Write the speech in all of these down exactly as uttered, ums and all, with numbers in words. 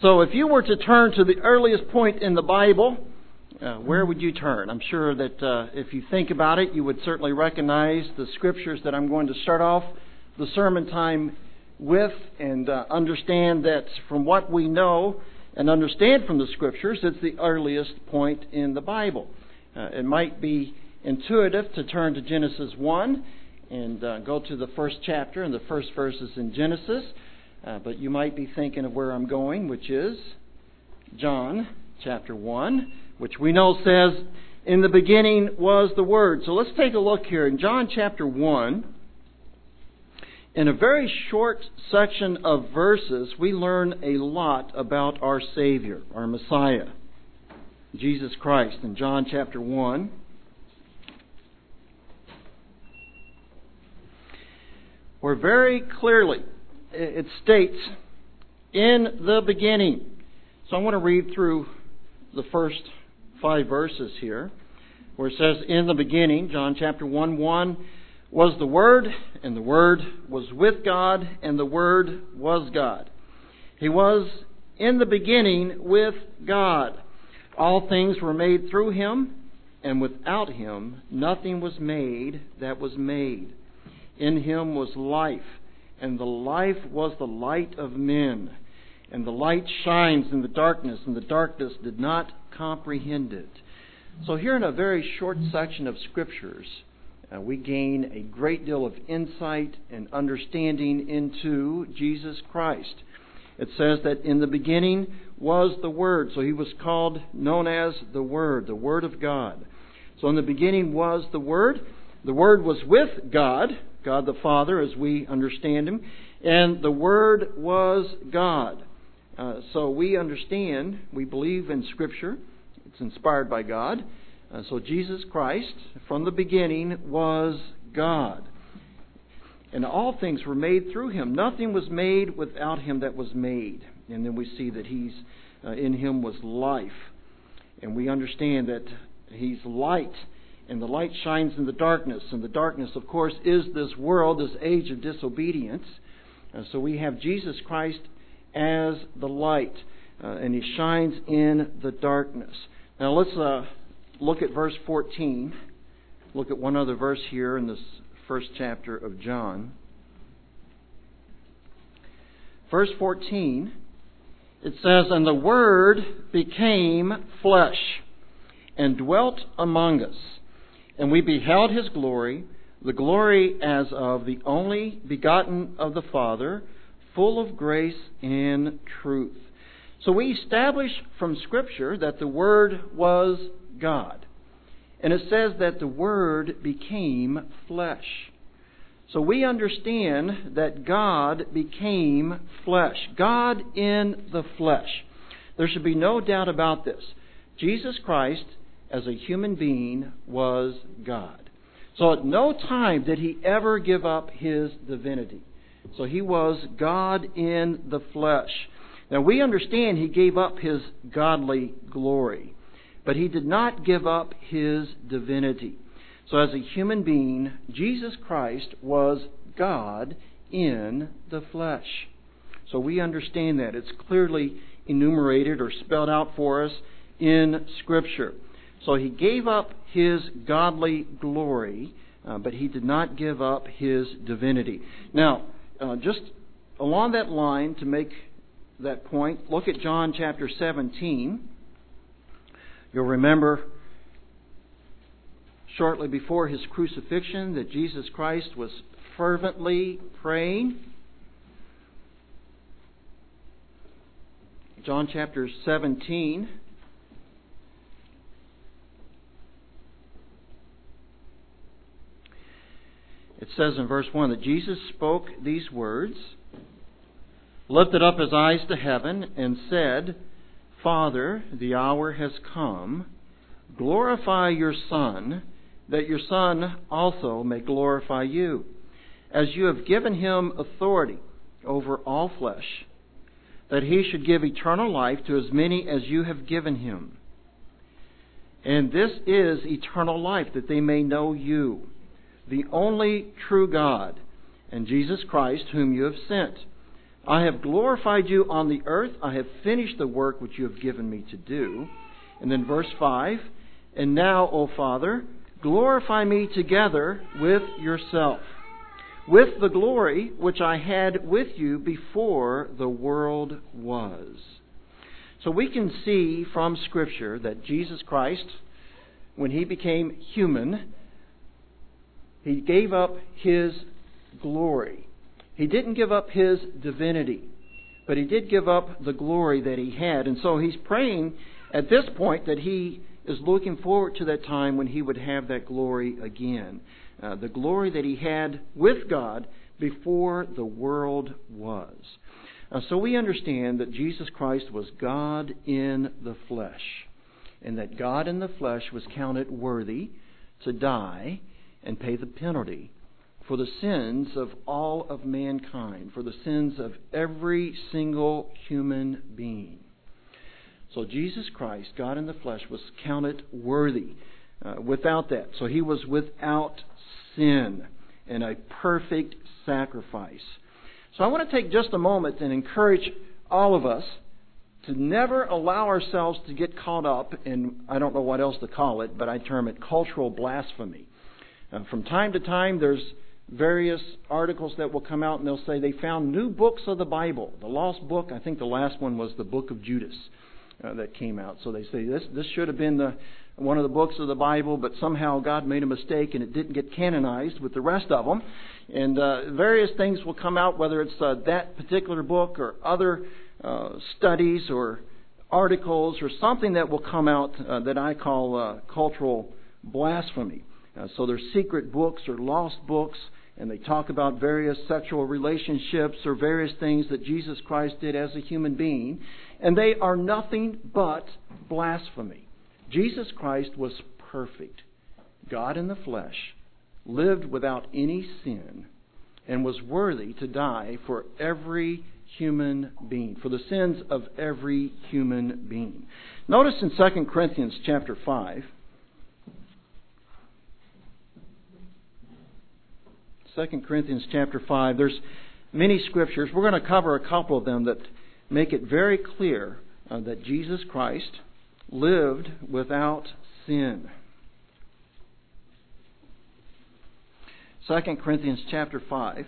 So if you were to turn to the earliest point in the Bible, uh, where would you turn? I'm sure that uh, if you think about it, you would certainly recognize the scriptures that I'm going to start off the sermon time with, and uh, understand that from what we know and understand from the scriptures, it's the earliest point in the Bible. Uh, it might be intuitive to turn to Genesis one and uh, go to the first chapter and the first verses in Genesis. Uh, but you might be thinking of where I'm going, which is John chapter one, which we know says, "In the beginning was the Word." So let's take a look here in John chapter one. In a very short section of verses, we learn a lot about our Savior, our Messiah, Jesus Christ. In John chapter one, where very clearly it states, "In the beginning." So I want to read through the first five verses here, where it says, "In the beginning," John chapter one, one, "was the Word, and the Word was with God, and the Word was God. He was in the beginning with God. All things were made through Him, and without Him nothing was made that was made. In Him was life, and the life was the light of men. And the light shines in the darkness, and the darkness did not comprehend it." So here in a very short section of Scriptures, uh, we gain a great deal of insight and understanding into Jesus Christ. It says that in the beginning was the Word. So He was called, known as the Word, the Word of God. So in the beginning was the Word. The Word was with God, God the Father, as we understand Him. And the Word was God. Uh, so we understand, we believe in Scripture. It's inspired by God. Uh, so Jesus Christ, from the beginning, was God. And all things were made through Him. Nothing was made without Him that was made. And then we see that He's uh, in Him was life. And we understand that He's light. And the light shines in the darkness. And the darkness, of course, is this world, this age of disobedience. Uh, so we have Jesus Christ as the light. Uh, and He shines in the darkness. Now let's uh, look at verse fourteen. Look at one other verse here in this first chapter of John. Verse fourteen, it says, "And the Word became flesh, and dwelt among us. And we beheld His glory, the glory as of the only begotten of the Father, full of grace and truth." So we establish from Scripture that the Word was God. And it says that the Word became flesh. So we understand that God became flesh. God in the flesh. There should be no doubt about this. Jesus Christ, as a human being, was God. So at no time did He ever give up His divinity. So He was God in the flesh. Now we understand He gave up His godly glory, but He did not give up His divinity. So as a human being, Jesus Christ was God in the flesh. So we understand that. It's clearly enumerated or spelled out for us in Scripture. So He gave up His godly glory, uh, but He did not give up His divinity. Now, uh, just along that line, to make that point, look at John chapter seventeen. You'll remember shortly before His crucifixion that Jesus Christ was fervently praying. John chapter seventeen. It says in verse one that Jesus spoke these words, lifted up His eyes to heaven, and said, "Father, the hour has come. Glorify Your Son, that Your Son also may glorify You, as You have given Him authority over all flesh, that He should give eternal life to as many as You have given Him. And this is eternal life, that they may know You, the only true God, and Jesus Christ, whom You have sent. I have glorified you on the earth. I have finished the work which you have given me to do. And then verse five, and now, O Father, glorify me together with yourself, with the glory which I had with you before the world was. So we can see from Scripture that Jesus Christ, when He became human, He gave up His glory. He didn't give up His divinity, but He did give up the glory that He had. And so He's praying at this point that He is looking forward to that time when He would have that glory again. Uh, the glory that He had with God before the world was. Uh, so we understand that Jesus Christ was God in the flesh, and that God in the flesh was counted worthy to die and pay the penalty for the sins of all of mankind, for the sins of every single human being. So Jesus Christ, God in the flesh, was counted worthy uh, without that. So He was without sin and a perfect sacrifice. So I want to take just a moment and encourage all of us to never allow ourselves to get caught up in, I don't know what else to call it, but I term it cultural blasphemy. Uh, from time to time, there's various articles that will come out and they'll say they found new books of the Bible. The lost book, I think the last one was the book of Judas uh, that came out. So they say this this should have been the one of the books of the Bible, but somehow God made a mistake and it didn't get canonized with the rest of them. And uh, various things will come out, whether it's uh, that particular book or other uh, studies or articles or something that will come out uh, that I call uh, cultural blasphemy. Uh, so there's secret books or lost books, and they talk about various sexual relationships or various things that Jesus Christ did as a human being, and they are nothing but blasphemy. Jesus Christ was perfect, God in the flesh, lived without any sin, and was worthy to die for every human being, for the sins of every human being. Notice in Second Corinthians chapter five, Second Corinthians chapter five, there's many scriptures. We're going to cover a couple of them that make it very clear uh, that Jesus Christ lived without sin. Second Corinthians chapter five.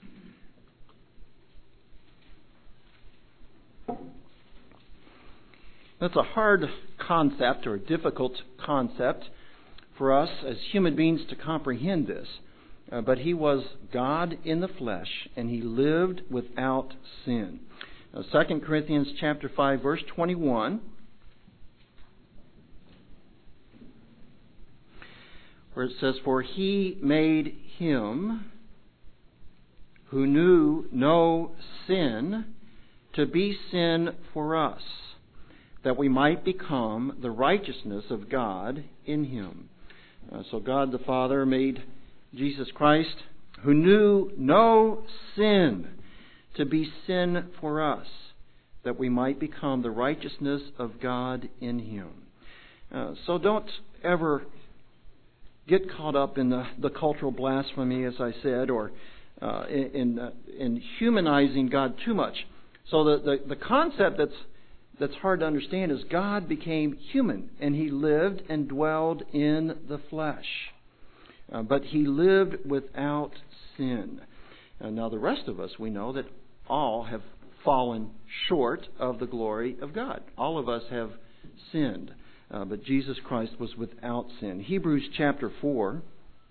That's a hard concept or a difficult concept for us as human beings to comprehend this. Uh, but He was God in the flesh, and He lived without sin. Uh, Second Corinthians chapter five, verse twenty-one, where it says, "For He made Him who knew no sin to be sin for us, that we might become the righteousness of God in Him." Uh, so God the Father made Jesus Christ, who knew no sin, to be sin for us, that we might become the righteousness of God in Him. Uh, so don't ever get caught up in the, the cultural blasphemy, as I said, or uh, in in, uh, in humanizing God too much. So the, the, the concept that's that's hard to understand is God became human, and He lived and dwelled in the flesh. Uh, but He lived without sin. Uh, now the rest of us, we know that all have fallen short of the glory of God. All of us have sinned. Uh, but Jesus Christ was without sin. Hebrews chapter four.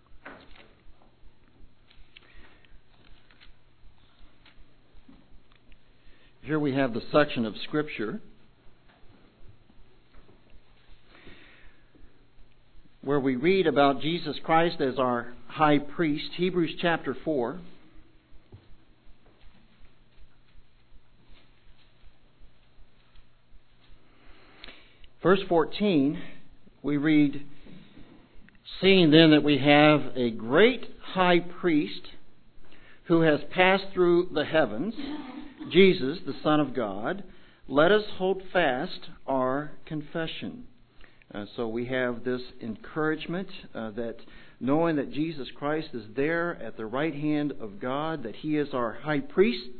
Here we have the section of Scripture where we read about Jesus Christ as our high priest. Hebrews chapter four. Verse fourteen, we read, "Seeing then that we have a great high priest who has passed through the heavens, Jesus, the Son of God, let us hold fast our confession." Uh, so we have this encouragement uh, that knowing that Jesus Christ is there at the right hand of God, that He is our high priest,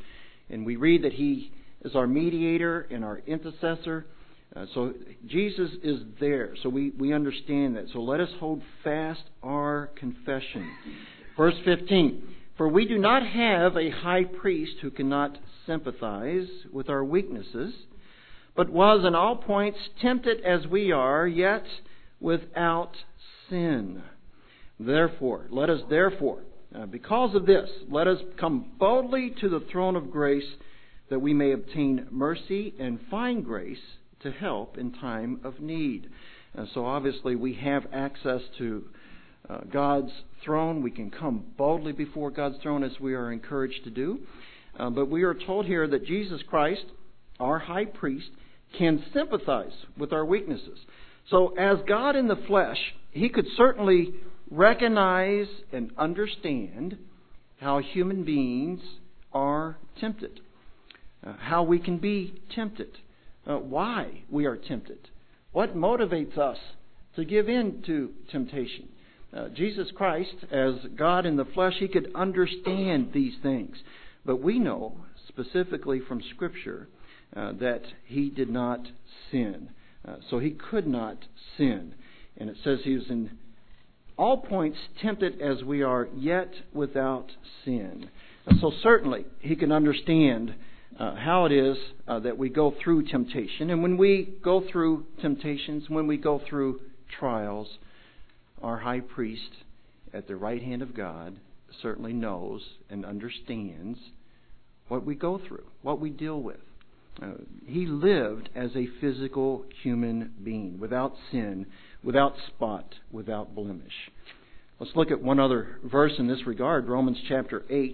And we read that He is our mediator and our intercessor. Uh, so Jesus is there. So we, we understand that. So let us hold fast our confession. Verse fifteen. For we do not have a high priest who cannot sympathize with our weaknesses, but was in all points tempted as we are, yet without sin. Therefore, let us therefore, uh, because of this, let us come boldly to the throne of grace, that we may obtain mercy and find grace to help in time of need. Uh, so obviously we have access to uh, God's throne. We can come boldly before God's throne as we are encouraged to do. Uh, but we are told here that Jesus Christ, our high priest, can sympathize with our weaknesses. So as God in the flesh, He could certainly recognize and understand how human beings are tempted, uh, how we can be tempted, uh, why we are tempted, what motivates us to give in to temptation. Uh, Jesus Christ, as God in the flesh, He could understand these things. But we know specifically from Scripture uh, that He did not sin. Uh, so He could not sin. And it says He was in all points tempted as we are, yet without sin. And so certainly He can understand uh, how it is uh, that we go through temptation. And when we go through temptations, when we go through trials, our high priest at the right hand of God certainly knows and understands what we go through, what we deal with. Uh, he lived as a physical human being, without sin, without spot, without blemish. Let's look at one other verse in this regard, Romans chapter eight.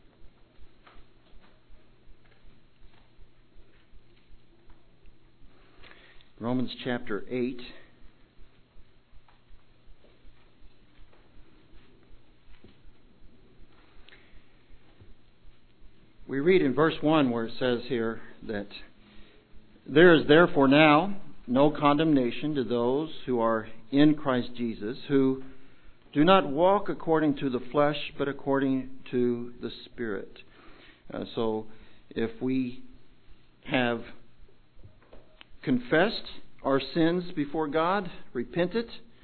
Romans chapter eight. We read in verse one where it says here that there is therefore now no condemnation to those who are in Christ Jesus, who do not walk according to the flesh, but according to the Spirit. Uh, so if we have confessed our sins before God, repented,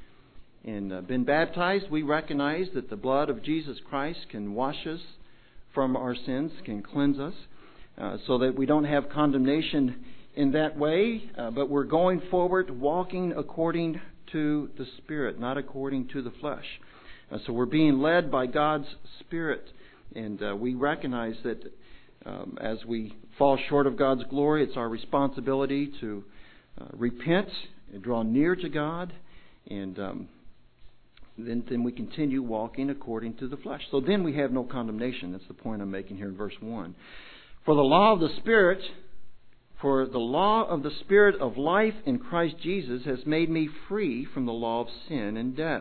and uh, been baptized, we recognize that the blood of Jesus Christ can wash us from our sins, can cleanse us, uh, so that we don't have condemnation in that way, uh, but we're going forward walking according to the Spirit, not according to the flesh. Uh, so we're being led by God's Spirit, and uh, we recognize that um, as we fall short of God's glory, it's our responsibility to uh, repent and draw near to God, and um, Then, then we continue walking according to the flesh. So then we have no condemnation. That's the point I'm making here in verse one. For the law of the Spirit, for the law of the Spirit of life in Christ Jesus has made me free from the law of sin and death.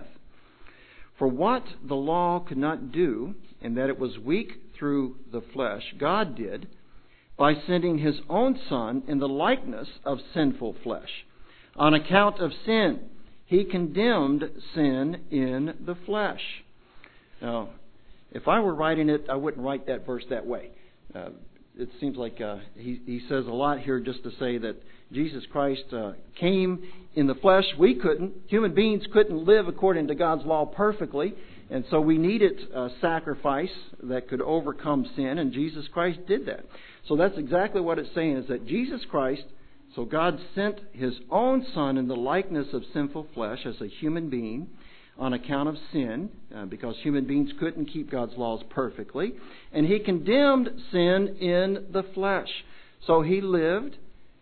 For what the law could not do, in that it was weak through the flesh, God did by sending His own Son in the likeness of sinful flesh. On account of sin, He condemned sin in the flesh. Now, if I were writing it, I wouldn't write that verse that way. Uh, it seems like uh, he, he says a lot here just to say that Jesus Christ uh, came in the flesh. We couldn't. Human beings couldn't live according to God's law perfectly. And so we needed a sacrifice that could overcome sin. And Jesus Christ did that. So that's exactly what it's saying, is that Jesus Christ, so God sent His own Son in the likeness of sinful flesh as a human being on account of sin, uh, because human beings couldn't keep God's laws perfectly. And He condemned sin in the flesh. So He lived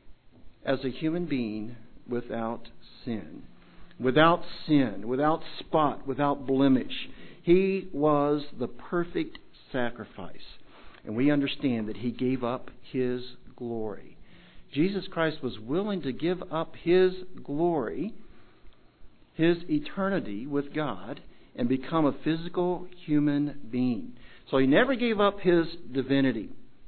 as a human being without sin. Without sin, without spot, without blemish. He was the perfect sacrifice. And we understand that He gave up His glory. Jesus Christ was willing to give up His glory, His eternity with God, and become a physical human being. So He never gave up His divinity.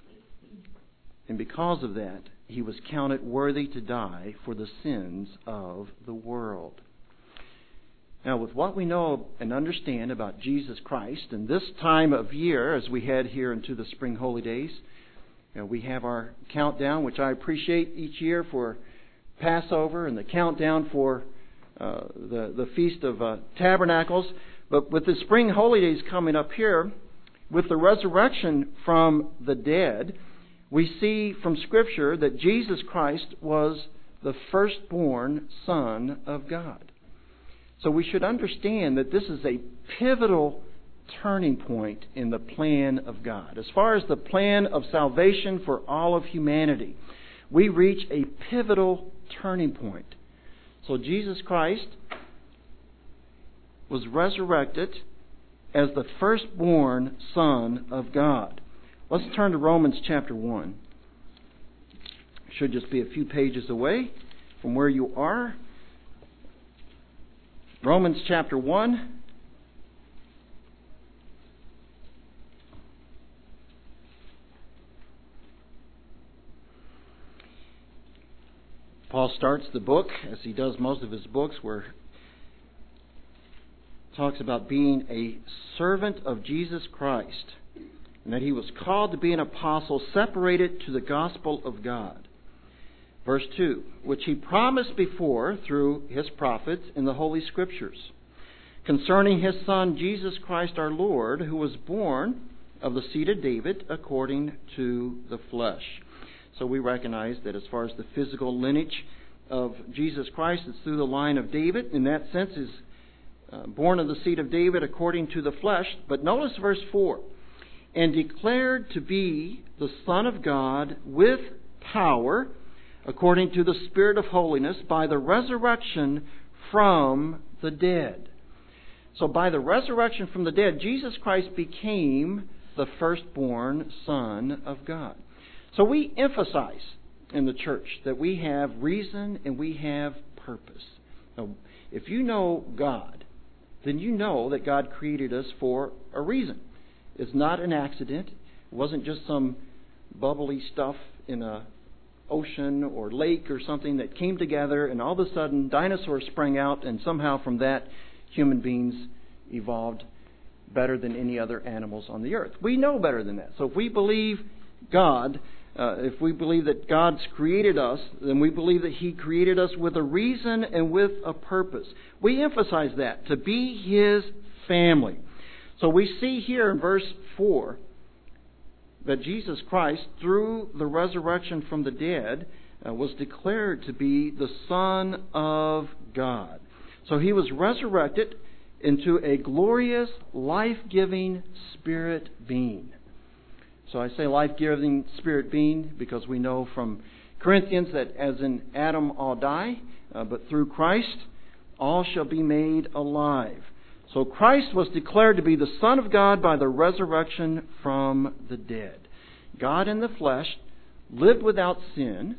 And because of that, He was counted worthy to die for the sins of the world. Now, with what we know and understand about Jesus Christ in this time of year, as we head here into the spring holy days, You know, we have our countdown, which I appreciate each year for Passover and the countdown for uh, the, the Feast of uh, Tabernacles. But with the spring holy days coming up here, with the resurrection from the dead, we see from Scripture that Jesus Christ was the firstborn Son of God. So we should understand that this is a pivotal turning point in the plan of God. As far as the plan of salvation for all of humanity, we reach a pivotal turning point. So Jesus Christ was resurrected as the firstborn Son of God. Let's turn to Romans chapter one. Should just be a few pages away from where you are. Romans chapter one. Paul starts the book, as he does most of his books, where he talks about being a servant of Jesus Christ, and that he was called to be an apostle separated to the gospel of God. Verse two, which he promised before through his prophets in the Holy Scriptures, concerning his Son Jesus Christ our Lord, who was born of the seed of David according to the flesh. So we recognize that as far as the physical lineage of Jesus Christ, it's through the line of David. In that sense, is uh, born of the seed of David according to the flesh. But notice verse four. And declared to be the Son of God with power, according to the Spirit of holiness, by the resurrection from the dead. So by the resurrection from the dead, Jesus Christ became the firstborn Son of God. So we emphasize in the church that we have reason and we have purpose. Now, if you know God, then you know that God created us for a reason. It's not an accident. It wasn't just some bubbly stuff in a ocean or lake or something that came together and all of a sudden dinosaurs sprang out and somehow from that human beings evolved better than any other animals on the earth. We know better than that. So if we believe God, uh, if we believe that God's created us, then we believe that He created us with a reason and with a purpose. We emphasize that, to be His family. So we see here in verse four that Jesus Christ, through the resurrection from the dead, uh, was declared to be the Son of God. So He was resurrected into a glorious, life-giving spirit being. So I say life-giving spirit being because we know from Corinthians that as in Adam all die, uh, but through Christ all shall be made alive. So Christ was declared to be the Son of God by the resurrection from the dead. God in the flesh lived without sin,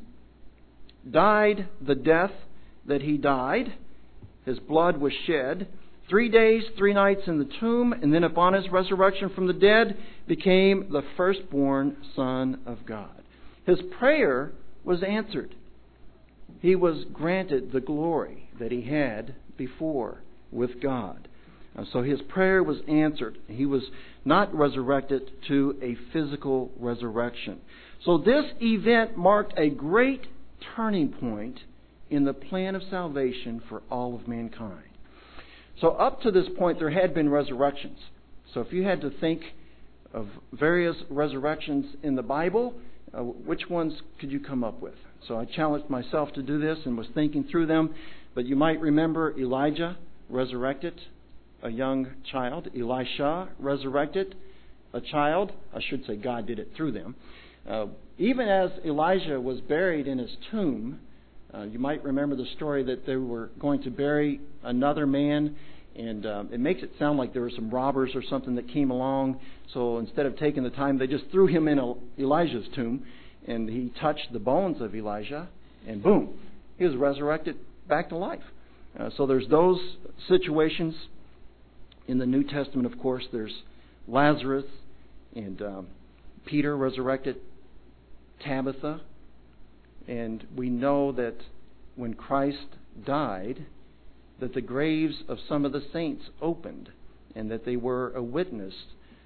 died the death that He died. His blood was shed. Three days, three nights in the tomb, and then upon His resurrection from the dead, became the firstborn Son of God. His prayer was answered. He was granted the glory that He had before with God. So His prayer was answered. He was not resurrected to a physical resurrection. So this event marked a great turning point in the plan of salvation for all of mankind. So up to this point, there had been resurrections. So if you had to think of various resurrections in the Bible, uh, which ones could you come up with? So I challenged myself to do this and was thinking through them. But you might remember Elijah resurrected a young child. Elisha resurrected a child. I should say God did it through them. Uh, even as Elijah was buried in his tomb, uh, you might remember the story that they were going to bury another man, and um, it makes it sound like there were some robbers or something that came along. So instead of taking the time, they just threw him in Elijah's tomb, and he touched the bones of Elijah, and boom, he was resurrected back to life. Uh, so there's those situations. In the New Testament, of course, there's Lazarus, and um, Peter resurrected Tabitha. And we know that when Christ died, that the graves of some of the saints opened, and that they were a witness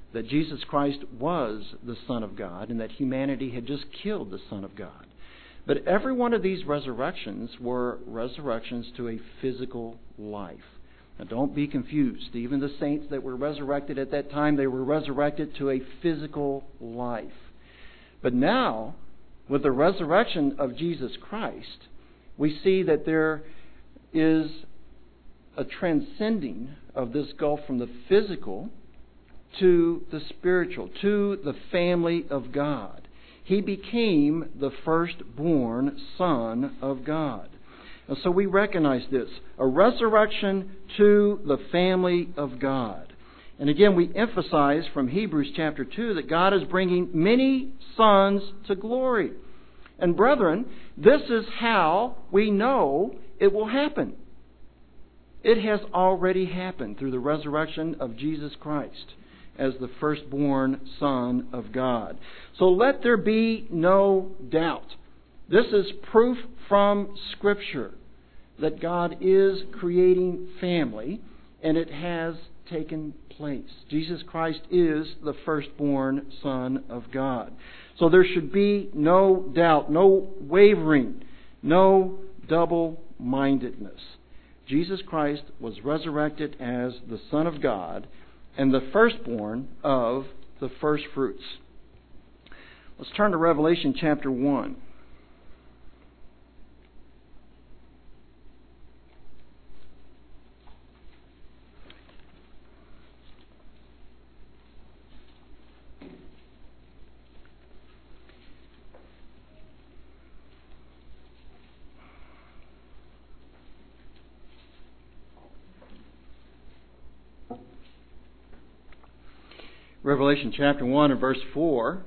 that Jesus Christ was the Son of God and that humanity had just killed the Son of God. But every one of these resurrections were resurrections to a physical life. Now don't be confused. Even the saints that were resurrected at that time, they were resurrected to a physical life. But now, with the resurrection of Jesus Christ, we see that there is a transcending of this gulf from the physical to the spiritual, to the family of God. He became the firstborn Son of God. And so we recognize this, a resurrection to the family of God. And again, we emphasize from Hebrews chapter two that God is bringing many sons to glory. And brethren, this is how we know it will happen. It has already happened through the resurrection of Jesus Christ as the firstborn Son of God. So let there be no doubt. This is proof from Scripture that God is creating family, and it has taken place. Jesus Christ is the firstborn Son of God. So there should be no doubt, no wavering, no double-mindedness. Jesus Christ was resurrected as the Son of God and the firstborn of the first fruits. Let's turn to Revelation chapter one. Revelation chapter one and verse four.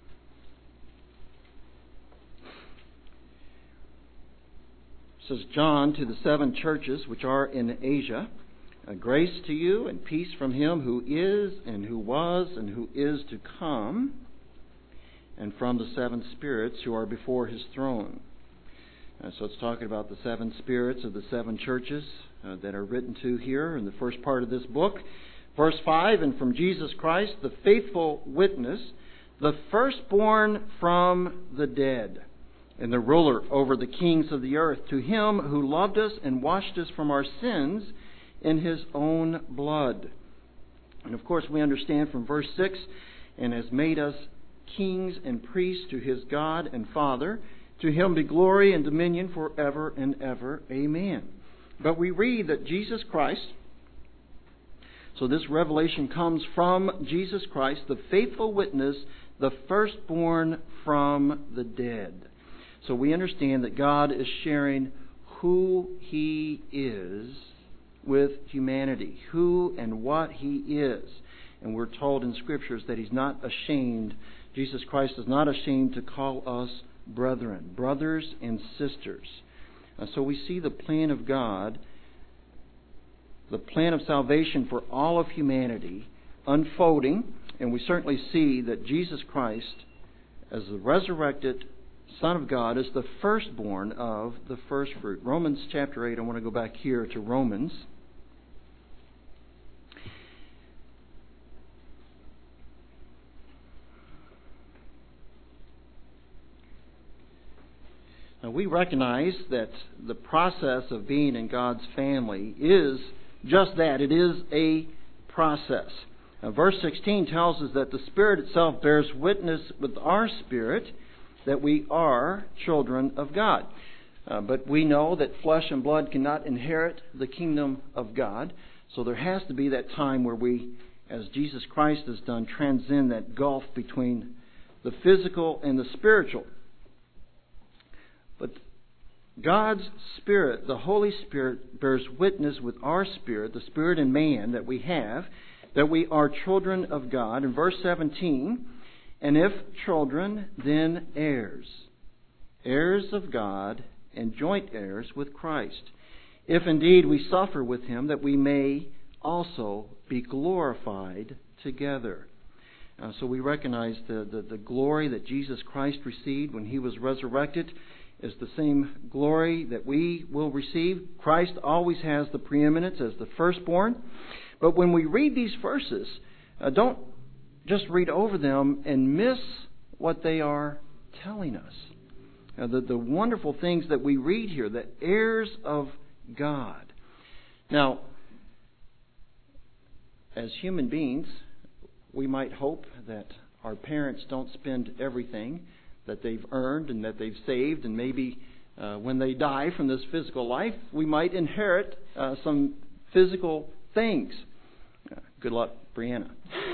Says, John, to the seven churches which are in Asia, a grace to you and peace from him who is and who was and who is to come, and from the seven spirits who are before his throne. Uh, so it's talking about the seven spirits of the seven churches uh, that are written to here in the first part of this book. Verse five, and from Jesus Christ, the faithful witness, the firstborn from the dead, and the ruler over the kings of the earth, to him who loved us and washed us from our sins in his own blood. And of course we understand from verse six, and has made us kings and priests to his God and Father. To him be glory and dominion forever and ever. Amen. But we read that Jesus Christ, so this revelation comes from Jesus Christ, the faithful witness, the firstborn from the dead. So we understand that God is sharing who He is with humanity, who and what He is. And we're told in Scriptures that He's not ashamed, Jesus Christ is not ashamed to call us brethren, brothers and sisters. Uh, so we see the plan of God, the plan of salvation for all of humanity unfolding, and we certainly see that Jesus Christ, as the resurrected Son of God, is the firstborn of the first fruit. Romans chapter eight, I want to go back here to Romans. Now, we recognize that the process of being in God's family is just that. It is a process. Now, verse sixteen tells us that the Spirit itself bears witness with our spirit that we are children of God. Uh, but we know that flesh and blood cannot inherit the kingdom of God. So there has to be that time where we, as Jesus Christ has done, transcend that gulf between the physical and the spiritual. But God's Spirit, the Holy Spirit, bears witness with our spirit, the spirit in man that we have, that we are children of God. In verse seventeen, and if children, then heirs, heirs of God and joint heirs with Christ, if indeed we suffer with Him, that we may also be glorified together. Uh, so we recognize the, the, the glory that Jesus Christ received when He was resurrected is the same glory that we will receive. Christ always has the preeminence as the firstborn. But when we read these verses, uh, don't just read over them and miss what they are telling us. Now, the, the wonderful things that we read here, the heirs of God. Now, as human beings, we might hope that our parents don't spend everything that they've earned and that they've saved, and maybe uh, when they die from this physical life, we might inherit uh, some physical things. Uh, good luck, Brianna.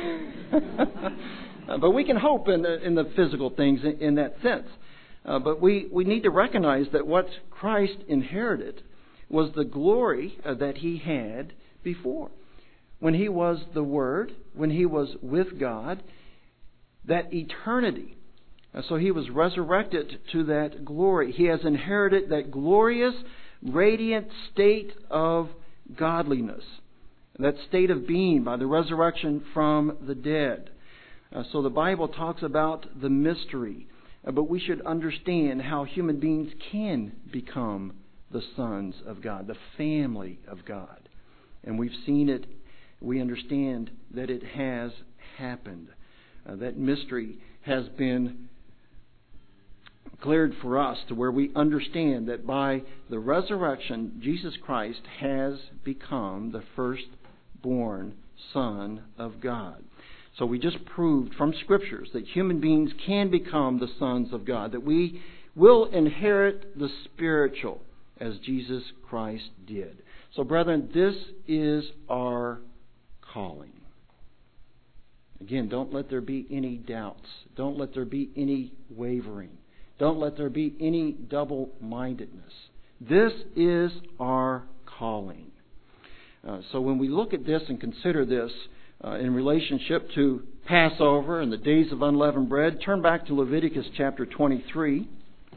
uh, but we can hope in the, in the physical things in, in that sense. Uh, but we, we need to recognize that what Christ inherited was the glory uh, that He had before. When He was the Word, when He was with God, that eternity. Uh, so He was resurrected to that glory. He has inherited that glorious, radiant state of godliness, that state of being by the resurrection from the dead. Uh, so the Bible talks about the mystery, uh, but we should understand how human beings can become the sons of God, the family of God. And we've seen it. We understand that it has happened. Uh, that mystery has been cleared for us to where we understand that by the resurrection, Jesus Christ has become the firstborn Son of God. So we just proved from Scriptures that human beings can become the sons of God, that we will inherit the spiritual as Jesus Christ did. So brethren, this is our calling. Again, don't let there be any doubts. Don't let there be any wavering. Don't let there be any double-mindedness. This is our calling. Uh, so when we look at this and consider this uh, in relationship to Passover and the days of unleavened bread, turn back to Leviticus chapter twenty-three.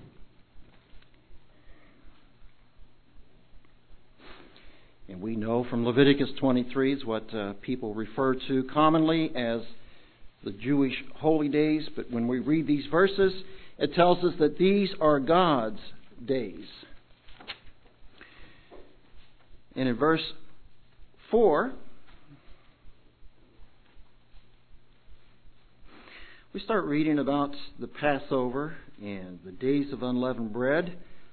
And we know from Leviticus twenty-three is what uh, people refer to commonly as the Jewish holy days. But when we read these verses, it tells us that these are God's days. And in verse four, we start reading about the Passover and the days of unleavened bread.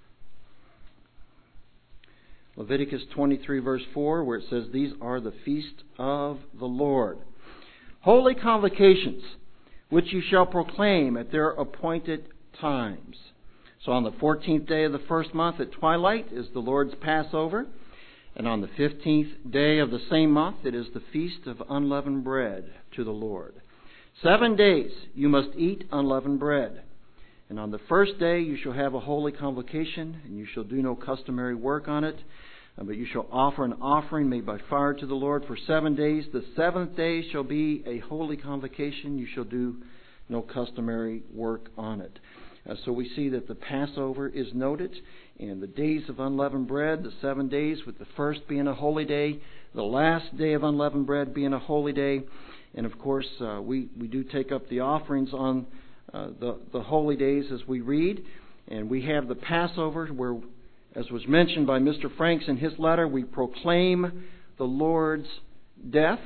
Leviticus twenty-three verse four, where it says, "These are the feast of the Lord, holy convocations, which you shall proclaim at their appointed times." So on the fourteenth day of the first month at twilight is the Lord's Passover. And on the fifteenth day of the same month it is the feast of unleavened bread to the Lord. Seven days you must eat unleavened bread. And on the first day you shall have a holy convocation, and you shall do no customary work on it. But you shall offer an offering made by fire to the Lord for seven days. The seventh day shall be a holy convocation. You shall do no customary work on it. Uh, so we see that the Passover is noted, and the days of unleavened bread, the seven days, with the first being a holy day, the last day of unleavened bread being a holy day. And of course, uh, we, we do take up the offerings on uh, the, the holy days as we read. And we have the Passover where, as was mentioned by Mister Franks in his letter, we proclaim the Lord's death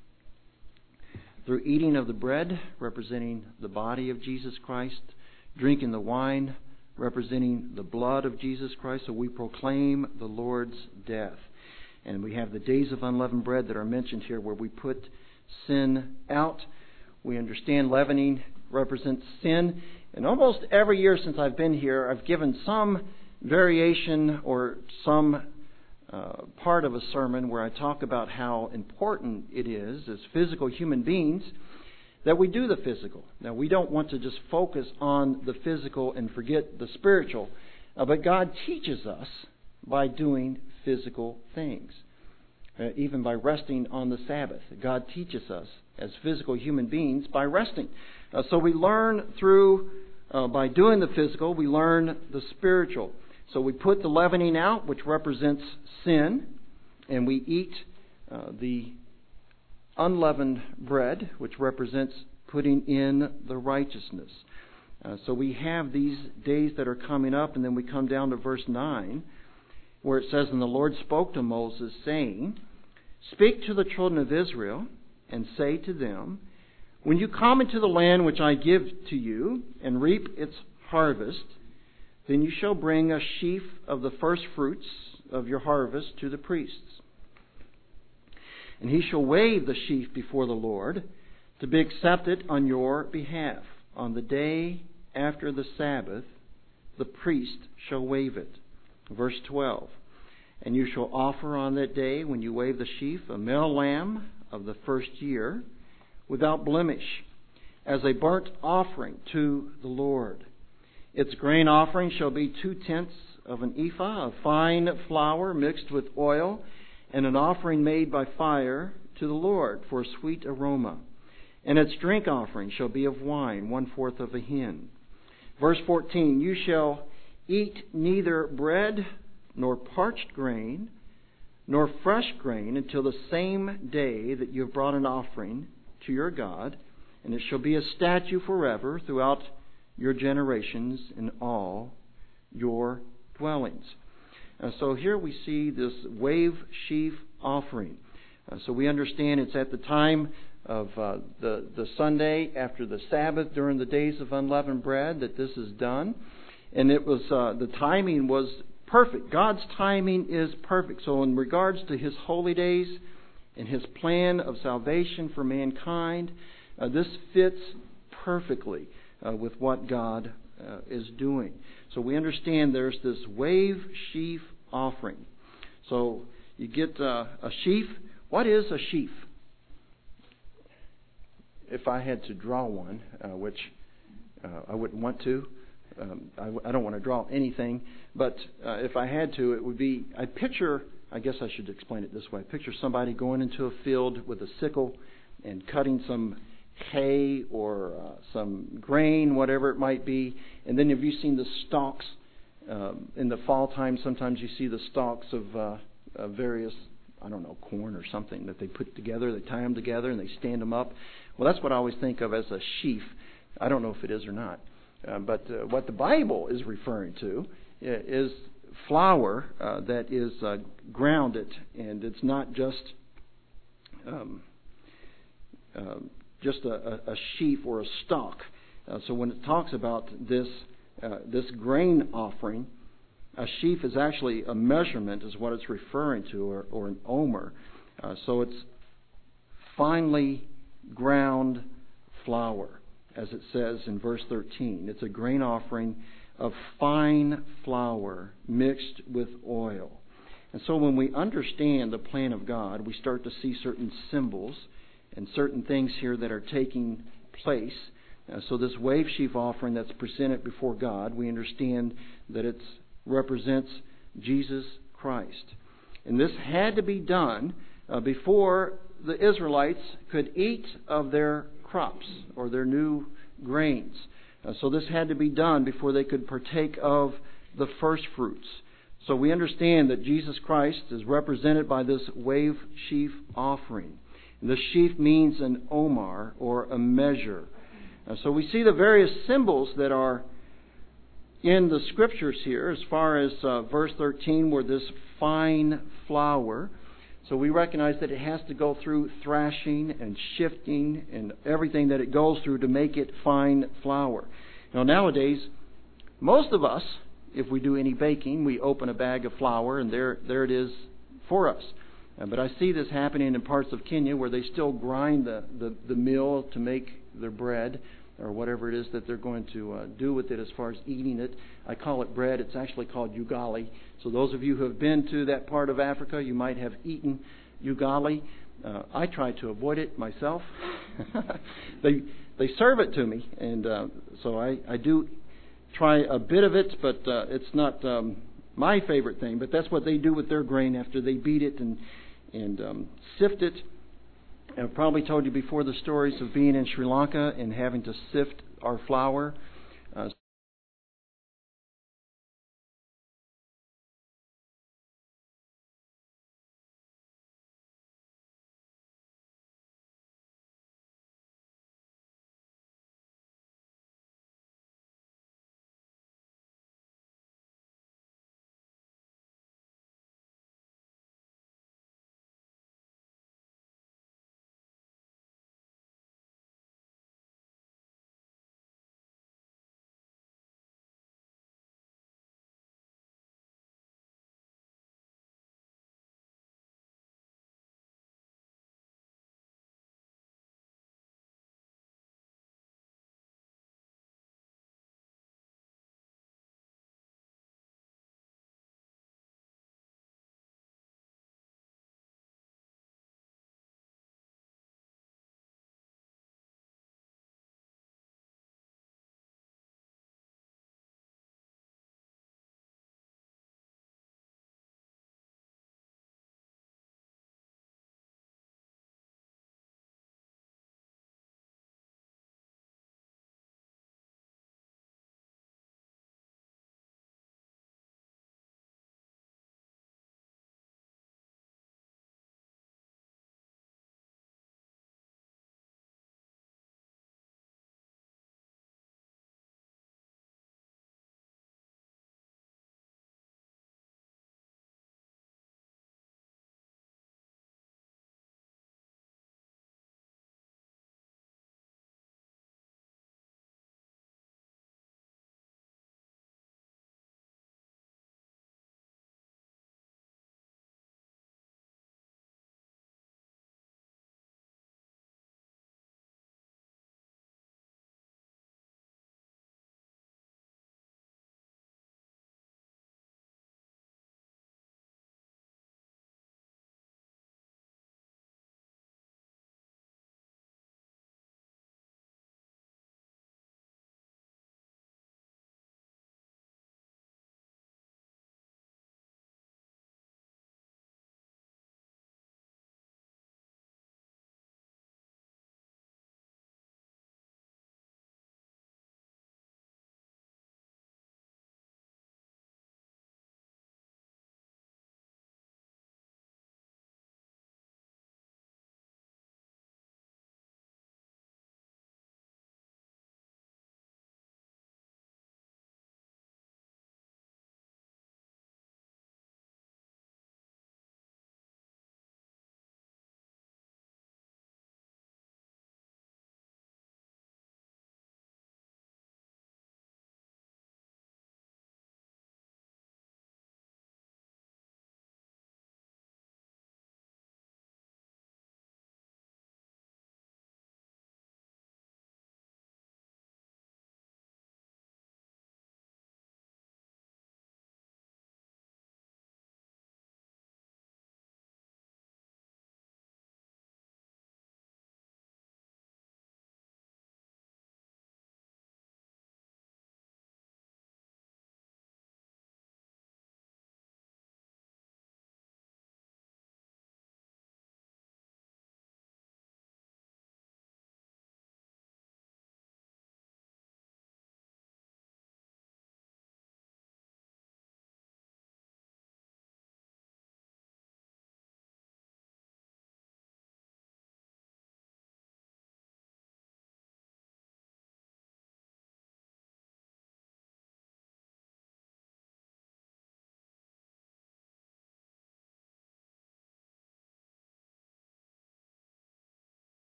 through eating of the bread, representing the body of Jesus Christ, drinking the wine, representing the blood of Jesus Christ. So we proclaim the Lord's death. And we have the days of unleavened bread that are mentioned here, where we put sin out. We understand leavening represents sin. And almost every year since I've been here, I've given some variation or some uh, part of a sermon where I talk about how important it is as physical human beings that we do the physical. Now, we don't want to just focus on the physical and forget the spiritual, uh, but God teaches us by doing physical things, uh, even by resting on the Sabbath. God teaches us as physical human beings by resting. Uh, so we learn through, uh, by doing the physical, we learn the spiritual. So we put the leavening out, which represents sin, and we eat uh, the unleavened bread, which represents putting in the righteousness. Uh, so we have these days that are coming up, and then we come down to verse nine, where it says, "And the Lord spoke to Moses, saying, Speak to the children of Israel, and say to them, When you come into the land which I give to you, and reap its harvest, then you shall bring a sheaf of the first fruits of your harvest to the priests. And he shall wave the sheaf before the Lord, to be accepted on your behalf. On the day after the Sabbath, the priest shall wave it. Verse twelve. And you shall offer on that day, when you wave the sheaf, a male lamb of the first year, without blemish, as a burnt offering to the Lord. Its grain offering shall be two-tenths of an ephah of fine flour mixed with oil, and an offering made by fire to the Lord for a sweet aroma. And its drink offering shall be of wine, one-fourth of a hin. Verse fourteen, you shall eat neither bread nor parched grain, nor fresh grain, until the same day that you have brought an offering to your God, and it shall be a statute forever throughout your generations in all your dwellings. Uh, so here we see this wave sheaf offering. Uh, so we understand it's at the time of uh, the, the Sunday after the Sabbath, during the days of unleavened bread, that this is done. And it was uh, the timing was perfect. God's timing is perfect. So in regards to His holy days and His plan of salvation for mankind, uh, this fits perfectly uh, with what God uh, is doing. So we understand there's this wave sheaf offering. So you get uh, a sheaf. What is a sheaf? If I had to draw one, uh, which uh, I wouldn't want to, um, I, I don't want to draw anything, but uh, if I had to, it would be, I picture, I guess I should explain it this way, I picture somebody going into a field with a sickle and cutting some hay or uh, some grain, whatever it might be, and then have you seen the stalks um, in the fall time? Sometimes you see the stalks of uh, uh, various, I don't know, corn or something that they put together, they tie them together and they stand them up. Well, that's what I always think of as a sheaf. I don't know if it is or not. Uh, but uh, what the Bible is referring to is flour uh, that is uh, grounded, and it's not just um, uh, just a, a sheaf or a stalk. Uh, so when it talks about this uh, this grain offering, a sheaf is actually a measurement, is what it's referring to, or, or an omer. Uh, so it's finely ground flour, as it says in verse thirteen. It's a grain offering of fine flour mixed with oil. And so when we understand the plan of God, we start to see certain symbols and certain things here that are taking place. Uh, so this wave sheaf offering that's presented before God, we understand that it represents Jesus Christ. And this had to be done uh, before the Israelites could eat of their crops or their new grains. Uh, so this had to be done before they could partake of the first fruits. So we understand that Jesus Christ is represented by this wave sheaf offering. And the sheaf means an omer, or a measure. Uh, so we see the various symbols that are in the Scriptures here, as far as uh, verse thirteen, where this fine flour. So we recognize that it has to go through thrashing and shifting and everything that it goes through to make it fine flour. Now nowadays, most of us, if we do any baking, we open a bag of flour and there, there it is for us. Uh, but I see this happening in parts of Kenya where they still grind the, the, the meal to make their bread, or whatever it is that they're going to uh, do with it as far as eating it. I call it bread. It's actually called ugali. So those of you who have been to that part of Africa, you might have eaten ugali. Uh, I try to avoid it myself. they they serve it to me, and uh, so I, I do try a bit of it, but uh, it's not um, my favorite thing. But that's what they do with their grain after they beat it and, and um, sift it. I've probably told you before the stories of being in Sri Lanka and having to sift our flour.